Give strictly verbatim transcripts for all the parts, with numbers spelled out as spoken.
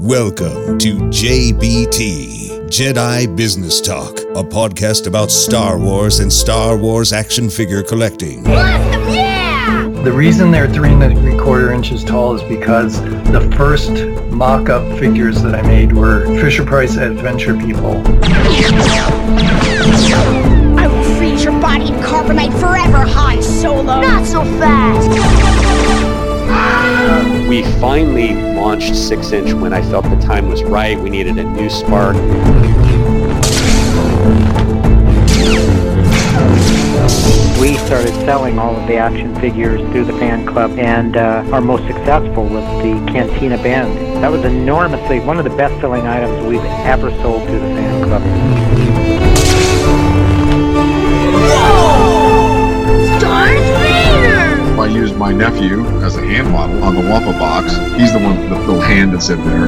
Welcome to J B T, Jedi Business Talk, a podcast about Star Wars and Star Wars action figure collecting. Awesome, yeah! The reason they're three and three quarter inches tall is because the first mock-up figures that I made were Fisher-Price Adventure People. I will freeze your body in carbonite forever, Han Solo! Not so fast! We finally launched six inch when I felt the time was right. We needed a new spark. We started selling all of the action figures through the fan club, and uh, our most successful was the Cantina Band. That was enormously one of the best-selling items we've ever sold through the fan club. Whoa! Darth Vader! I used my nephew as a hand model on the Wampa box. He's the one with the little hand that's in there.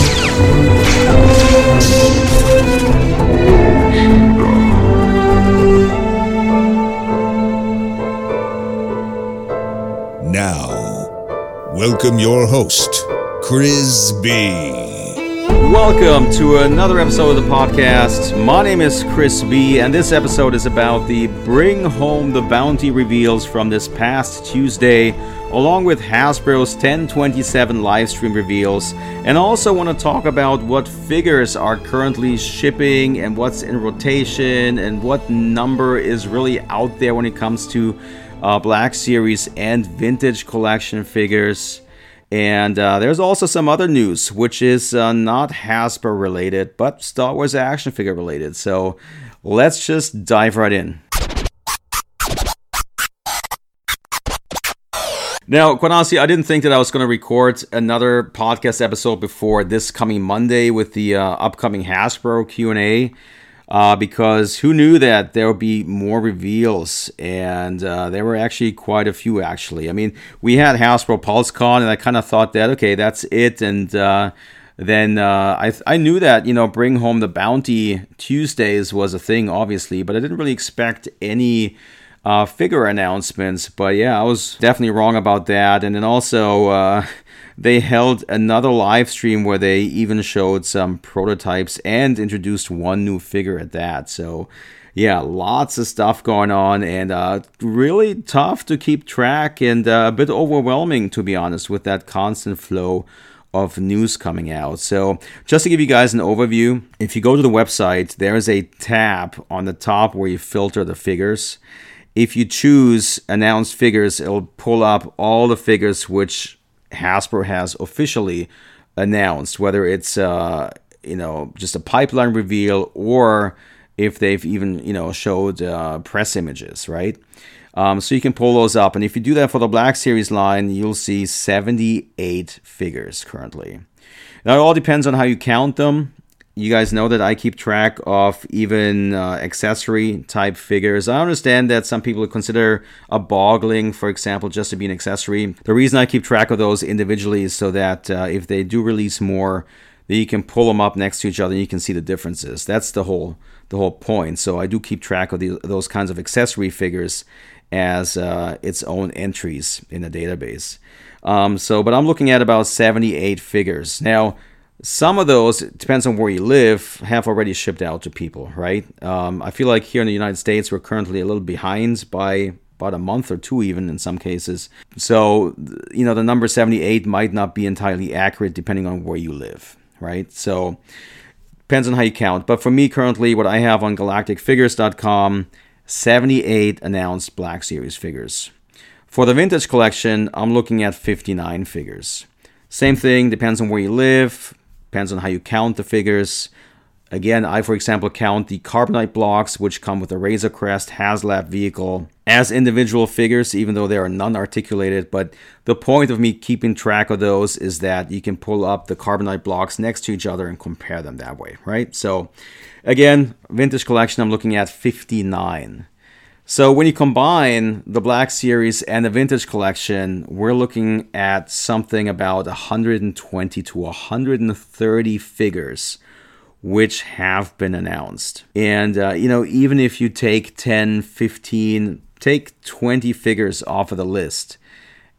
Now, welcome your host, Chris B. Welcome to another episode of the podcast. My name is Chris B, and this episode is about the Bring Home the Bounty reveals from this past Tuesday, along with Hasbro's ten twenty-seven livestream reveals, and also want to talk about what figures are currently shipping and what's in rotation and what number is really out there when it comes to uh, Black Series and Vintage Collection figures. And uh, there's also some other news, which is uh, not Hasbro related, but Star Wars action figure related. So let's just dive right in. Now, quite honestly, I didn't think that I was going to record another podcast episode before this coming Monday with the uh, upcoming Hasbro Q and A. Uh, because who knew that there would be more reveals, and uh, there were actually quite a few, actually. I mean, we had Hasbro PulseCon, and I kind of thought that, okay, that's it, and uh, then uh, I I knew that, you know, Bring Home the Bounty Tuesdays was a thing, obviously, but I didn't really expect any uh, figure announcements, but yeah, I was definitely wrong about that, and then also... Uh, They held another live stream where they even showed some prototypes and introduced one new figure at that. So, yeah, lots of stuff going on, and uh, really tough to keep track and uh, a bit overwhelming, to be honest, with that constant flow of news coming out. So, just to give you guys an overview, if you go to the website, there is a tab on the top where you filter the figures. If you choose announced figures, it'll pull up all the figures which Hasbro has officially announced, whether it's uh, you know, just a pipeline reveal or if they've even, you know, showed uh, press images, right? Um, so you can pull those up, and if you do that for the Black Series line, you'll see seventy-eight figures currently. Now it all depends on how you count them. You guys know that I keep track of even uh, accessory type figures. I understand that some people consider a Bogling, for example, just to be an accessory. The reason I keep track of those individually is so that uh, if they do release more, then you can pull them up next to each other and you can see the differences. That's the whole the whole point. So I do keep track of the, those kinds of accessory figures as uh, its own entries in the database. Um, so, but I'm looking at about seventy-eight figures. Now, some of those, it depends on where you live, have already shipped out to people, right? Um, I feel like here in the United States, we're currently a little behind by about a month or two even in some cases. So, you know, the number seventy-eight might not be entirely accurate depending on where you live, right? So, depends on how you count. But for me currently, what I have on galactic figures dot com, seventy-eight announced Black Series figures. For the Vintage Collection, I'm looking at fifty-nine figures. Same thing, depends on where you live. Depends on how you count the figures. Again, I, for example, count the Carbonite blocks, which come with a Razor Crest HasLab vehicle, as individual figures, even though they are non-articulated. But the point of me keeping track of those is that you can pull up the Carbonite blocks next to each other and compare them that way, right? So, again, Vintage Collection, I'm looking at fifty-nine. So when you combine the Black Series and the Vintage Collection, we're looking at something about one hundred twenty to one hundred thirty figures which have been announced. And, uh, you know, even if you take ten, fifteen, take twenty figures off of the list,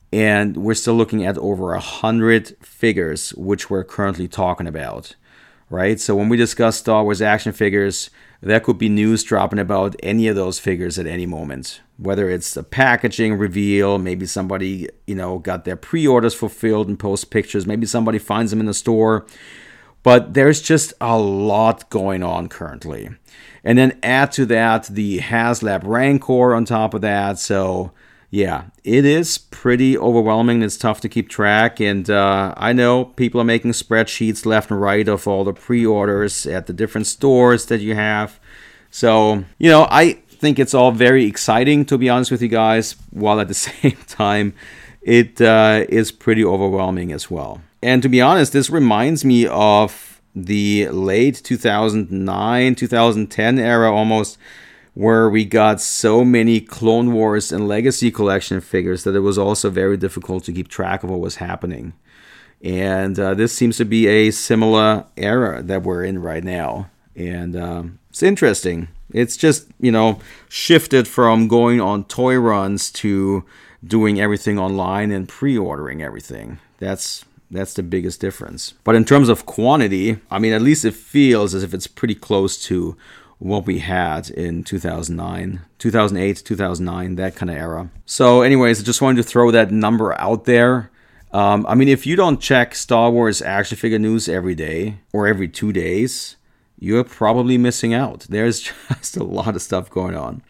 And we're still looking at over a hundred figures, which we're currently talking about, right? So when we discuss Star Wars action figures, there could be news dropping about any of those figures at any moment. Whether it's a packaging reveal, maybe somebody, you know, got their pre-orders fulfilled and post pictures. Maybe somebody finds them in the store. But there's just a lot going on currently. And then add to that the HasLab Rancor on top of that. So yeah, it is pretty overwhelming. It's tough to keep track. And uh, I know people are making spreadsheets left and right of all the pre-orders at the different stores that you have. So, you know, I think it's all very exciting, to be honest with you guys, while at the same time, it uh, is pretty overwhelming as well. And to be honest, this reminds me of the late two thousand nine, two thousand ten era almost, where we got so many Clone Wars and Legacy Collection figures that it was also very difficult to keep track of what was happening. And uh, this seems to be a similar era that we're in right now. And um, it's interesting. It's just, you know, shifted from going on toy runs to doing everything online and pre-ordering everything. That's that's the biggest difference. But in terms of quantity, I mean, at least it feels as if it's pretty close to what we had in two thousand nine, two thousand eight, two thousand nine, that kind of era. So anyways, I just wanted to throw that number out there. Um, I mean, if you don't check Star Wars action figure news every day or every two days, you're probably missing out. There's just a lot of stuff going on.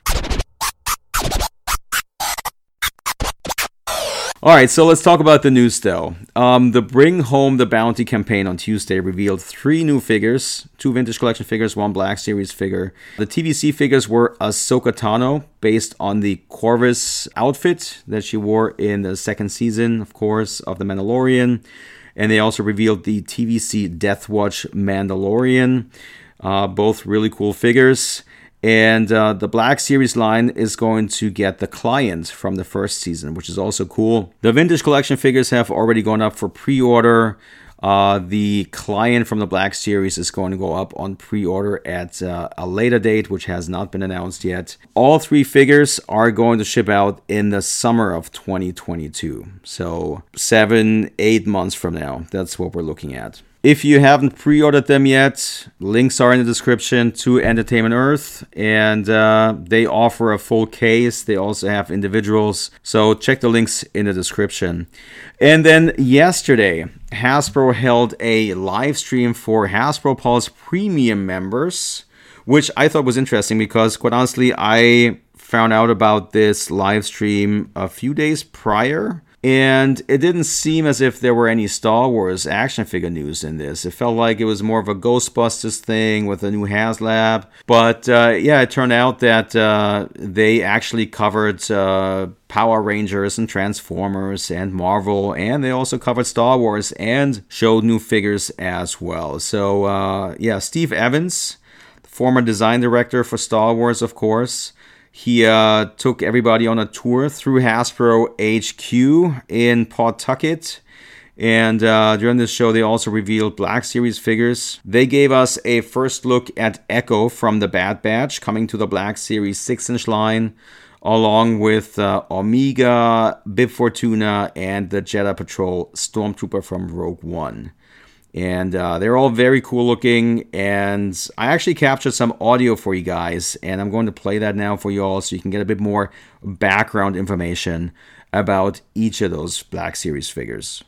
All right, so let's talk about the news though. Um, the Bring Home the Bounty campaign on Tuesday revealed three new figures, two vintage collection figures, one Black Series figure. The T V C figures were Ahsoka Tano, based on the Corvus outfit that she wore in the second season, of course, of The Mandalorian. And they also revealed the T V C Death Watch Mandalorian, uh, both really cool figures. And uh, the Black Series line is going to get the client from the first season, which is also cool. The vintage collection figures have already gone up for pre-order. Uh, the client from the Black Series is going to go up on pre-order at uh, a later date, which has not been announced yet. All three figures are going to ship out in the summer of twenty twenty-two. So seven, eight months from now. That's what we're looking at. If you haven't pre-ordered them yet, links are in the description to Entertainment Earth, and uh, they offer a full case. They also have individuals, so check the links in the description. And then yesterday, Hasbro held a live stream for Hasbro Pulse Premium members, which I thought was interesting because, quite honestly, I found out about this live stream a few days prior. And it didn't seem as if there were any Star Wars action figure news in this. It felt like it was more of a Ghostbusters thing with a new HasLab. But uh, yeah, it turned out that uh, they actually covered uh, Power Rangers and Transformers and Marvel. And they also covered Star Wars and showed new figures as well. So uh, yeah, Steve Evans, the former design director for Star Wars, of course. He uh, took everybody on a tour through Hasbro H Q in Pawtucket. And uh, during this show, they also revealed Black Series figures. They gave us a first look at Echo from the Bad Batch, coming to the Black Series six inch line, along with uh, Omega, Bib Fortuna, and the Jedi Patrol Stormtrooper from Rogue One. And uh, they're all very cool looking, and I actually captured some audio for you guys, and I'm going to play that now for you all so you can get a bit more background information about each of those Black Series figures.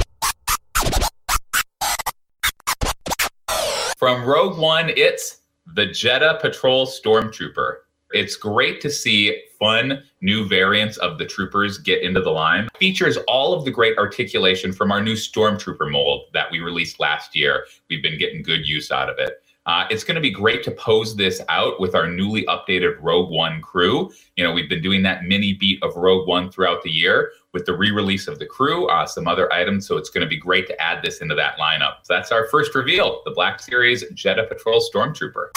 From Rogue One, it's the Jedi Patrol Stormtrooper. It's great to see fun new variants of the troopers get into the line. It features all of the great articulation from our new Stormtrooper mold that we released last year. We've been getting good use out of it. Uh, it's going to be great to pose this out with our newly updated Rogue One crew. You know, we've been doing that mini beat of Rogue One throughout the year with the re-release of the crew, uh, some other items. So it's going to be great to add this into that lineup. So that's our first reveal, the Black Series Jedi Patrol Stormtrooper.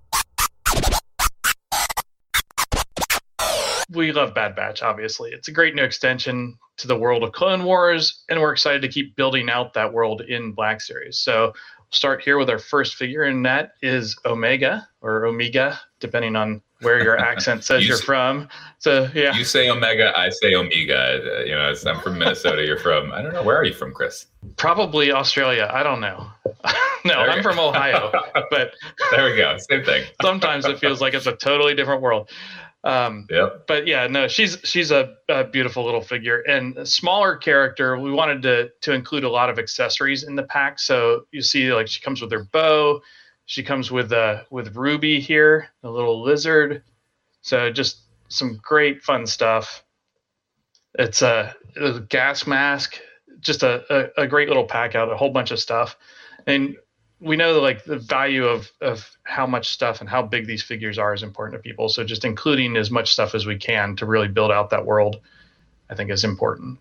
We love Bad Batch, obviously. It's a great new extension to the world of Clone Wars, and we're excited to keep building out that world in Black Series. So we'll start here with our first figure, and that is Omega, or Omega, depending on where your accent says You you're s- from. So yeah, You say Omega, I say Omega. Uh, you know, I'm from Minnesota. You're from, I don't know, where are you from, Chris? probably Australia. I don't know. No, There I'm you from go. Ohio, but There we go. Same thing. sometimes it feels like it's a totally different world. Um, Yep. but yeah, no, she's she's a, a beautiful little figure and a smaller character. We wanted to to include a lot of accessories in the pack. So you see, like she comes with her bow, she comes with uh with Ruby here, a little lizard. So just some great fun stuff. It's a, a gas mask, just a, a a great little pack out, a whole bunch of stuff, and we know that like the value of of how much stuff and how big these figures are is important to people. So just including as much stuff as we can to really build out that world, I think is important.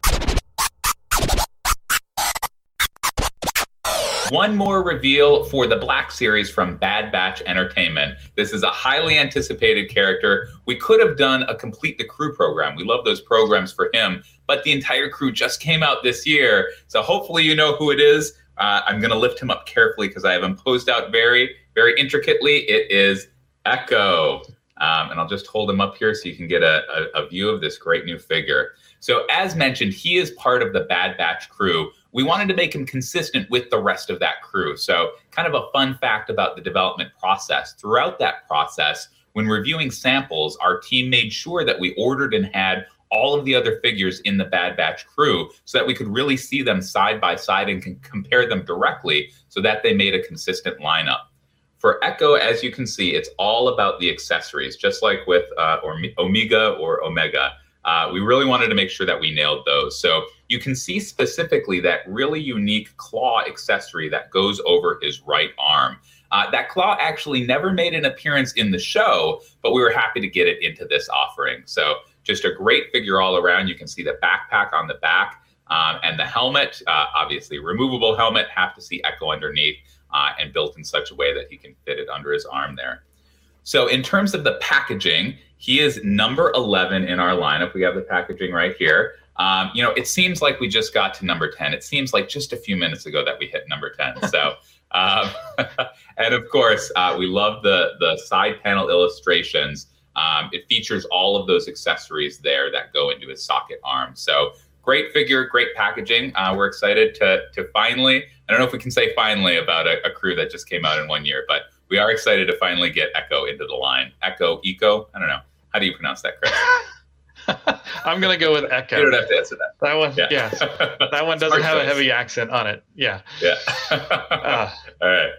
One more reveal for the Black Series from Bad Batch Entertainment. This is a highly anticipated character. We could have done a Complete the Crew program. We love those programs for him, but the entire crew just came out this year. So hopefully you know who it is. Uh, I'm going to lift him up carefully because I have him posed out very, very intricately. It is Echo. Um, and I'll just hold him up here so you can get a, a, a view of this great new figure. So as mentioned, he is part of the Bad Batch crew. We wanted to make him consistent with the rest of that crew. So kind of a fun fact about the development process. Throughout that process, when reviewing samples, our team made sure that we ordered and had all of the other figures in the Bad Batch crew so that we could really see them side by side and can compare them directly so that they made a consistent lineup. For Echo, as you can see, it's all about the accessories, just like with uh, or Omega or Omega. Uh, we really wanted to make sure that we nailed those. So you can see specifically that really unique claw accessory that goes over his right arm. Uh, that claw actually never made an appearance in the show, but we were happy to get it into this offering. So just a great figure all around. You can see the backpack on the back um, and the helmet, uh, obviously removable helmet, have to see Echo underneath uh, and built in such a way that he can fit it under his arm there. So in terms of the packaging, he is number eleven in our lineup. We have the packaging right here. Um, you know, it seems like we just got to number ten. It seems like just a few minutes ago that we hit number ten. So, um, and of course, uh, we love the, the side panel illustrations. Um, it features all of those accessories there that go into his socket arm. So great figure, great packaging. Uh, we're excited to to finally, I don't know if we can say finally about a, a crew that just came out in one year, but we are excited to finally get Echo into the line. Echo, Eco, I don't know. How do you pronounce that, Chris? I'm going to go with Echo. You don't have to answer that. That one, Yeah. yeah. That one doesn't Smart have a choice. heavy accent on it. Yeah. Yeah. Uh, All right.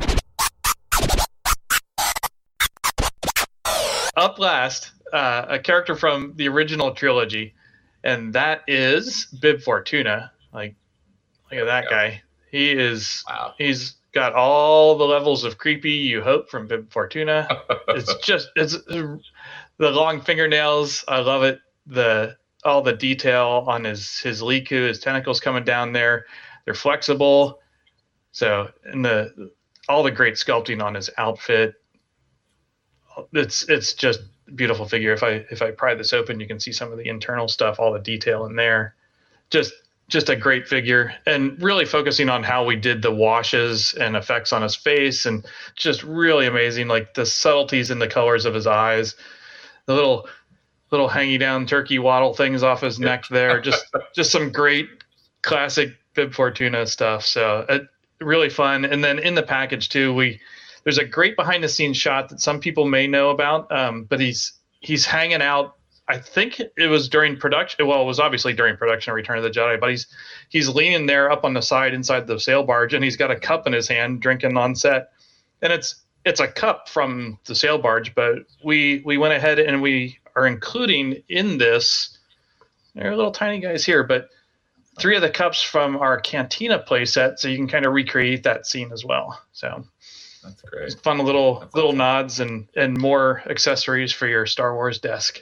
Up last, uh, a character from the original trilogy, and that is Bib Fortuna. Like, look at that guy. He is. Wow. He's got all the levels of creepy you hope from Bib Fortuna. It's just it's the long fingernails. I love it. The all the detail on his his Liku, his tentacles coming down there. They're flexible. So and the all the great sculpting on his outfit. It's it's just a beautiful figure. If I if I pry this open, you can see some of the internal stuff, all the detail in there. Just just a great figure, and really focusing on how we did the washes and effects on his face, and just really amazing, like the subtleties in the colors of his eyes, the little little hanging down turkey waddle things off his neck there. Just just some great classic Bib Fortuna stuff. So it, really fun. And then in the package too, we there's a great behind the scenes shot that some people may know about, um, but he's he's hanging out. I think it was during production. Well, it was obviously during production of Return of the Jedi, but he's he's leaning there up on the side inside the sail barge, and he's got a cup in his hand, drinking on set. And it's it's a cup from the sail barge, but we we went ahead and we are including in this. They're little tiny guys here, but three of the cups from our Cantina playset, so you can kind of recreate that scene as well. So that's great. Fun little That's little awesome. nods and and more accessories for your Star Wars desk.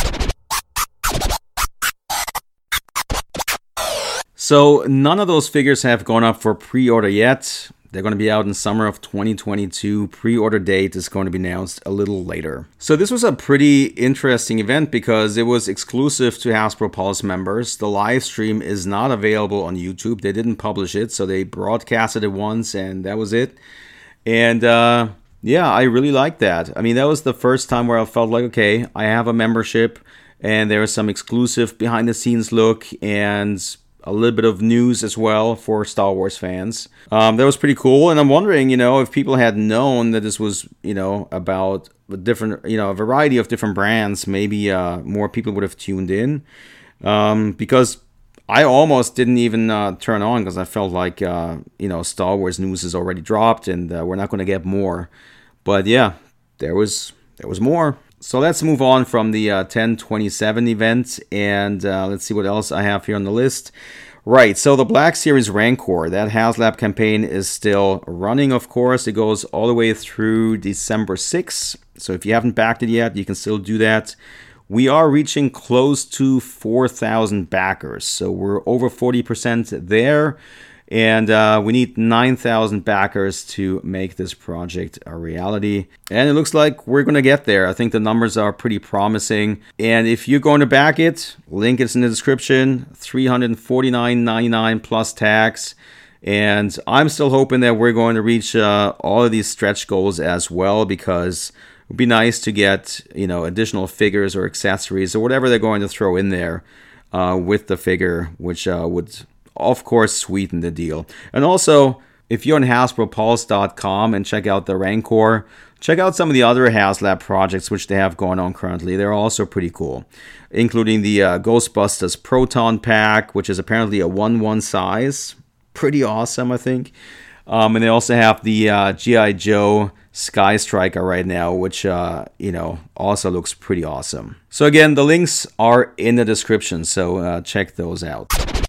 So none of those figures have gone up for pre-order yet. They're going to be out in summer of twenty twenty-two. Pre-order date is going to be announced a little later. So this was a pretty interesting event because it was exclusive to Hasbro Pulse members. The live stream is not available on YouTube. They didn't publish it, so they broadcasted it once and that was it. And uh, Yeah, I really like that. I mean, that was the first time where I felt like, okay, I have a membership and there is some exclusive behind the scenes look and a little bit of news as well for Star Wars fans. Um, that was pretty cool. And I'm wondering, you know, if people had known that this was, you know, about a different, you know, a variety of different brands, maybe uh, more people would have tuned in. Um, because I almost didn't even uh, turn on because I felt like, uh, you know, Star Wars news is already dropped and uh, we're not going to get more. But yeah, there was there was more. So let's move on from the uh, ten twenty-seven event and uh, let's see what else I have here on the list. Right, so the Black Series Rancor, that HasLab campaign is still running, of course. It goes all the way through December sixth. So if you haven't backed it yet, you can still do that. We are reaching close to four thousand backers, so we're over forty percent there, and uh, we need nine thousand backers to make this project a reality. And it looks like we're going to get there. I think the numbers are pretty promising. And if you're going to back it, link is in the description, three hundred forty-nine ninety-nine plus tax. And I'm still hoping that we're going to reach uh, all of these stretch goals as well, because it would be nice to get, you know, additional figures or accessories or whatever they're going to throw in there uh, with the figure, which uh, would, of course, sweeten the deal. And also, if you're on Hasbro Pulse dot com and check out the Rancor, check out some of the other HasLab projects which they have going on currently. They're also pretty cool, including the uh, Ghostbusters Proton Pack, which is apparently a one one size. Pretty awesome, I think. Um, and they also have the uh, G I. Joe Sky Striker right now, which, uh, you know, also looks pretty awesome. So again, the links are in the description, so uh, check those out.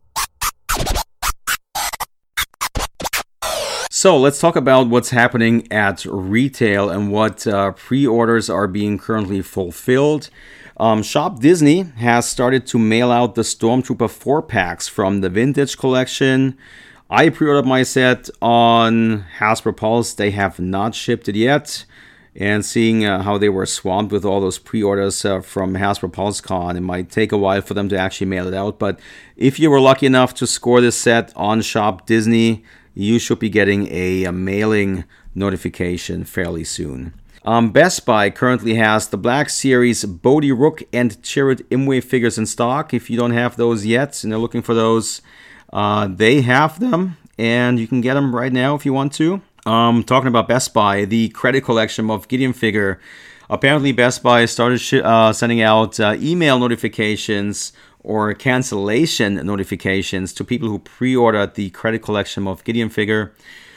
So let's talk about what's happening at retail and what uh, pre-orders are being currently fulfilled. Um, Shop Disney has started to mail out the Stormtrooper four packs from the Vintage Collection. I pre-ordered my set on Hasbro Pulse. They have not shipped it yet. And seeing uh, how they were swamped with all those pre-orders uh, from Hasbro PulseCon, it might take a while for them to actually mail it out. But if you were lucky enough to score this set on Shop Disney, you should be getting a, a mailing notification fairly soon. Um, Best Buy currently has the Black Series Bodhi Rook and Chirrut Imwe figures in stock. If you don't have those yet and you're looking for those, uh, they have them, and you can get them right now if you want to. Um, talking about Best Buy, the credit collection of Gideon figure. Apparently, Best Buy started sh- uh, sending out uh, email notifications or cancellation notifications to people who pre-ordered the credit collection of Gideon figure.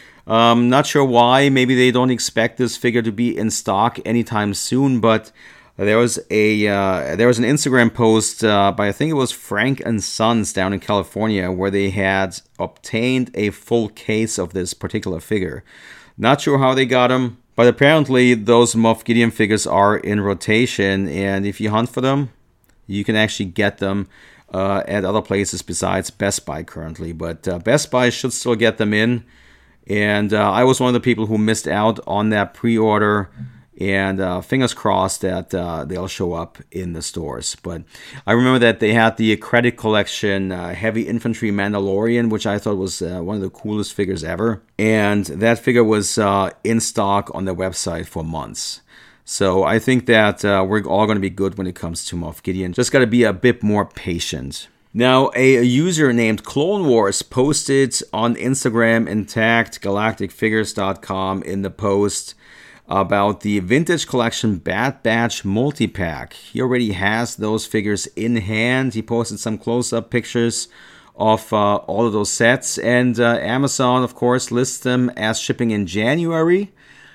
Um, not sure why. Maybe they don't expect this figure to be in stock anytime soon, but there was a uh, there was an Instagram post uh, by, I think it was Frank and Sons down in California, where they had obtained a full case of this particular figure. Not sure how they got them, but apparently those Moff Gideon figures are in rotation, and if you hunt for them, you can actually get them uh, at other places besides Best Buy currently. But uh, Best Buy should still get them in. And uh, I was one of the people who missed out on that pre-order. And uh, fingers crossed that uh, they'll show up in the stores. But I remember that they had the credit collection uh, Heavy Infantry Mandalorian, which I thought was uh, one of the coolest figures ever. And that figure was uh, in stock on their website for months. So I think that uh, we're all going to be good when it comes to Moff Gideon. Just got to be a bit more patient. Now, a user named Clone Wars posted on Instagram and tagged galactic figures dot com in the post about the Vintage Collection Bad Batch multi-pack. He already has those figures in hand. He posted some close-up pictures of uh, all of those sets. And uh, Amazon, of course, lists them as shipping in January.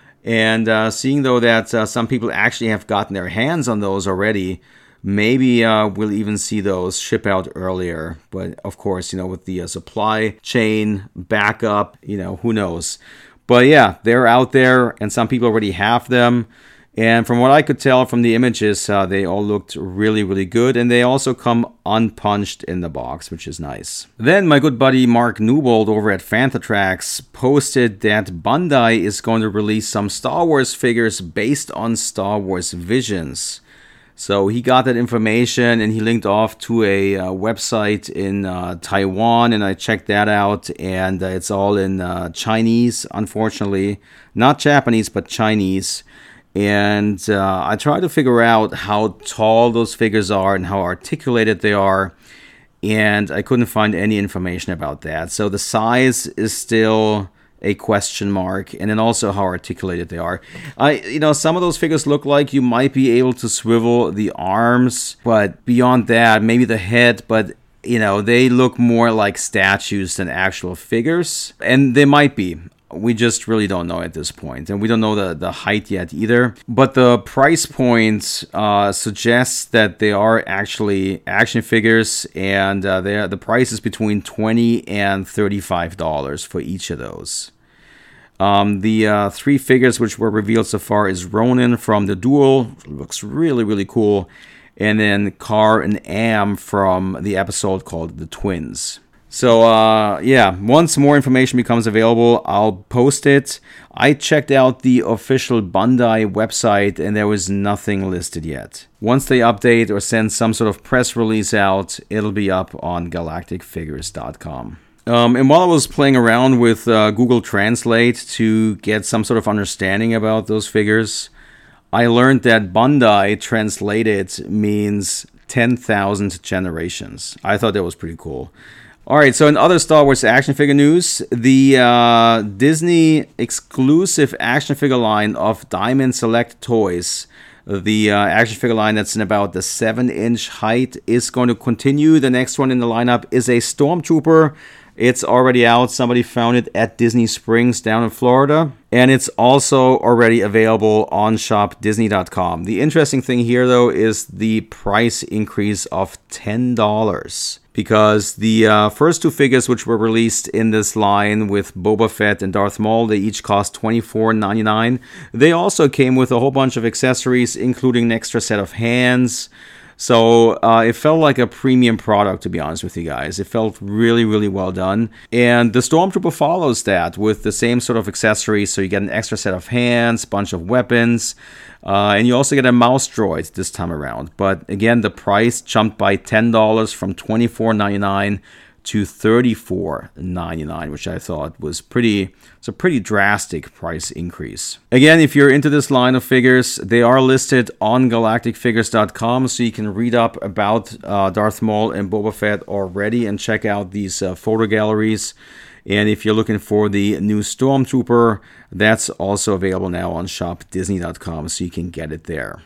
And uh, seeing, though, that uh, some people actually have gotten their hands on those already, maybe uh, we'll even see those ship out earlier. But, of course, you know, with the uh, supply chain backup, you know, who knows. But, yeah, they're out there, and some people already have them. And from what I could tell from the images, uh, they all looked really, really good. And they also come unpunched in the box, which is nice. Then my good buddy Mark Newbold over at Fantatrax posted that Bandai is going to release some Star Wars figures based on Star Wars Visions. So he got that information and he linked off to a uh, website in uh, Taiwan, and I checked that out, and uh, it's all in uh, Chinese, unfortunately. Not Japanese, but Chinese. And uh, I tried to figure out how tall those figures are and how articulated they are, and I couldn't find any information about that. So the size is still a question mark, and then also how articulated they are. I, you know, some of those figures look like you might be able to swivel the arms, but beyond that, maybe the head, but you know, they look more like statues than actual figures, and they might be. We just really don't know at this point, and we don't know the, the height yet either. But the price point uh, suggests that they are actually action figures, and uh, the price is between twenty dollars and thirty-five dollars for each of those. Um, the uh, three figures which were revealed so far is Ronin from the Duel, looks really, really cool, and then Car and Am from the episode called The Twins. So, uh, yeah, once more information becomes available, I'll post it. I checked out the official Bandai website, and there was nothing listed yet. Once they update or send some sort of press release out, it'll be up on galactic figures dot com. Um, and while I was playing around with uh, Google Translate to get some sort of understanding about those figures, I learned that Bandai translated means ten thousand generations. I thought that was pretty cool. Alright, so in other Star Wars action figure news, the uh, Disney exclusive action figure line of Diamond Select Toys, the uh, action figure line that's in about the seven inch height, is going to continue. The next one in the lineup is a Stormtrooper. It's already out. Somebody found it at Disney Springs down in Florida. And it's also already available on shop disney dot com. The interesting thing here, though, is the price increase of ten dollars. Because the uh, first two figures which were released in this line with Boba Fett and Darth Maul, they each cost twenty-four ninety-nine. They also came with a whole bunch of accessories, including an extra set of hands. So uh, it felt like a premium product, to be honest with you guys. It felt really, really well done. And the Stormtrooper follows that with the same sort of accessories. So you get an extra set of hands, bunch of weapons, uh, and you also get a mouse droid this time around. But again, the price jumped by ten dollars from twenty-four ninety-nine to thirty-four ninety-nine, which I thought was pretty, it's a pretty drastic price increase. Again, if you're into this line of figures, they are listed on galactic figures dot com, so you can read up about uh, Darth Maul and Boba Fett already and check out these uh, photo galleries. And if you're looking for the new Stormtrooper, that's also available now on shop disney dot com, so you can get it there.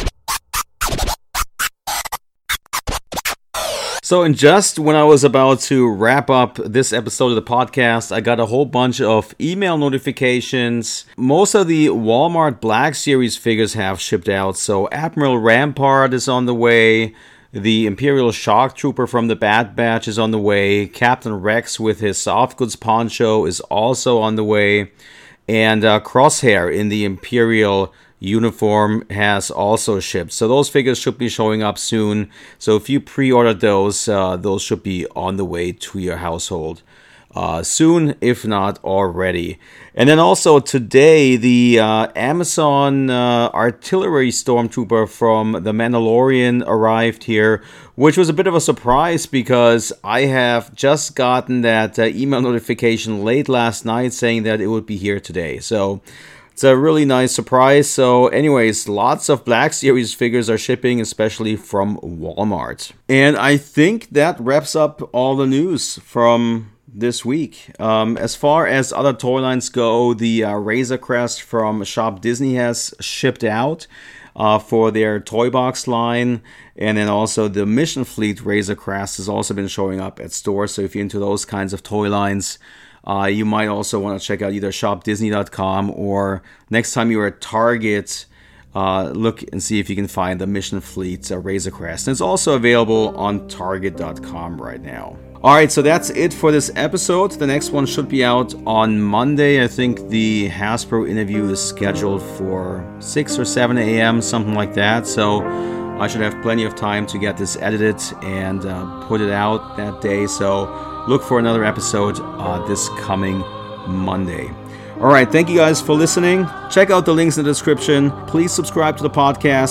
So, in just when I was about to wrap up this episode of the podcast, I got a whole bunch of email notifications. Most of the Walmart Black Series figures have shipped out. So, Admiral Rampart is on the way. The Imperial Shock Trooper from the Bad Batch is on the way. Captain Rex with his soft goods poncho is also on the way. And uh, Crosshair in the Imperial uniform has also shipped. So those figures should be showing up soon. So if you pre-ordered those, uh, those should be on the way to your household uh, soon, if not already. And then also today, the uh, Amazon uh, Artillery Stormtrooper from The Mandalorian arrived here, which was a bit of a surprise because I have just gotten that uh, email notification late last night saying that it would be here today. So it's a really nice surprise. So anyways, lots of Black Series figures are shipping, especially from Walmart. And I think that wraps up all the news from this week. Um, as far as other toy lines go, the uh, Razor Crest from Shop Disney has shipped out uh, for their Toy Box line. And then also the Mission Fleet Razor Crest has also been showing up at stores. So if you're into those kinds of toy lines, Uh, you might also want to check out either shop disney dot com or next time you're at Target, uh, look and see if you can find the Mission Fleet uh, Razor Crest. And it's also available on target dot com right now. Alright, so that's it for this episode. The next one should be out on Monday. I think the Hasbro interview is scheduled for six or seven a.m., something like that. So I should have plenty of time to get this edited and uh, put it out that day. So look for another episode uh, this coming Monday. All right, thank you guys for listening. Check out the links in the description. Please subscribe to the podcast.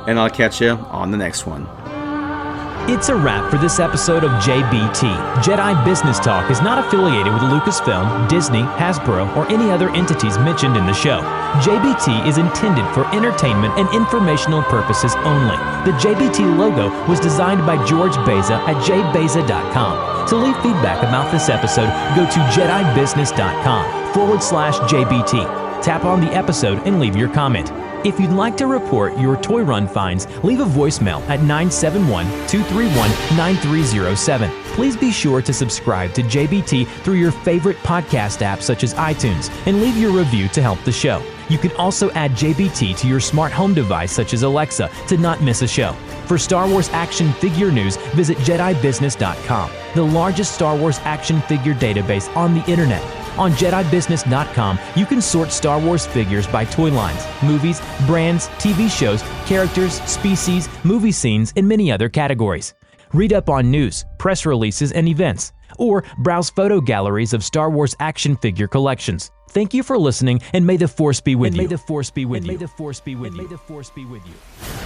and I'll catch you on the next one. It's a wrap for this episode of J B T. Jedi Business Talk is not affiliated with Lucasfilm, Disney, Hasbro, or any other entities mentioned in the show. J B T is intended for entertainment and informational purposes only. The J B T logo was designed by George Beza at j beza dot com. To leave feedback about this episode, go to jedi business dot com forward slash J B T. Tap on the episode and leave your comment. If you'd like to report your toy run finds, leave a voicemail at nine seven one, two three one, nine three zero seven. Please be sure to subscribe to J B T through your favorite podcast apps such as iTunes and leave your review to help the show. You can also add J B T to your smart home device such as Alexa to not miss a show. For Star Wars action figure news, visit jedi business dot com, the largest Star Wars action figure database on the internet. On jedi business dot com, you can sort Star Wars figures by toy lines, movies, brands, T V shows, characters, species, movie scenes, and many other categories. Read up on news, press releases, and events, or browse photo galleries of Star Wars action figure collections. Thank you for listening, and may the Force be with you. May the Force be with you. May the Force be with you. May the Force be with you.